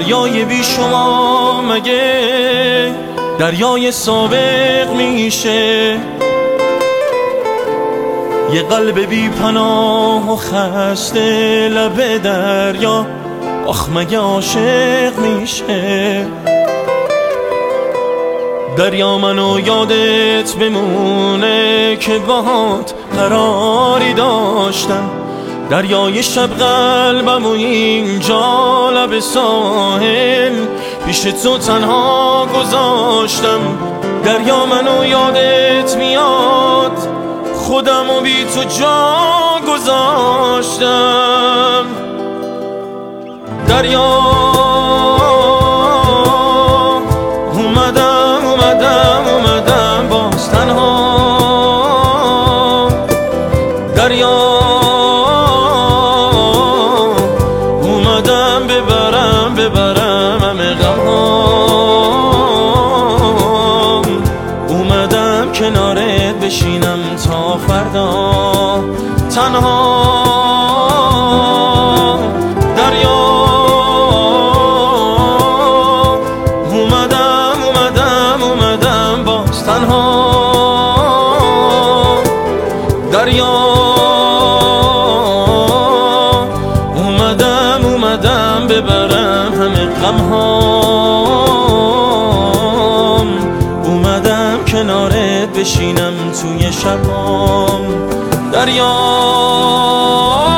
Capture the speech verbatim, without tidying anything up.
دریای بی شما مگه دریای سابق میشه؟ یه قلب بی پناه و خسته لب دریا آخ مگه عاشق میشه؟ دریا منو یادت بمونه که باهات قراری داشتم، دریای شب قلبم و اینجا لب ساحل پیش تو تنها گذاشتم. دریا منو یادت میاد خودم و بی تو جا گذاشتم. دریا اومدم اومدم اومدم باز تنها. دریا اومدم ببرم ببرم همه غمام، اومدم کنارت بشینم تا فردا تنها. دریا اومدم اومدم اومدم باز تنها. دریا اومدم اومدم ببرم همه غمهام، اومدم کنارت بشینم توی شبام. دریا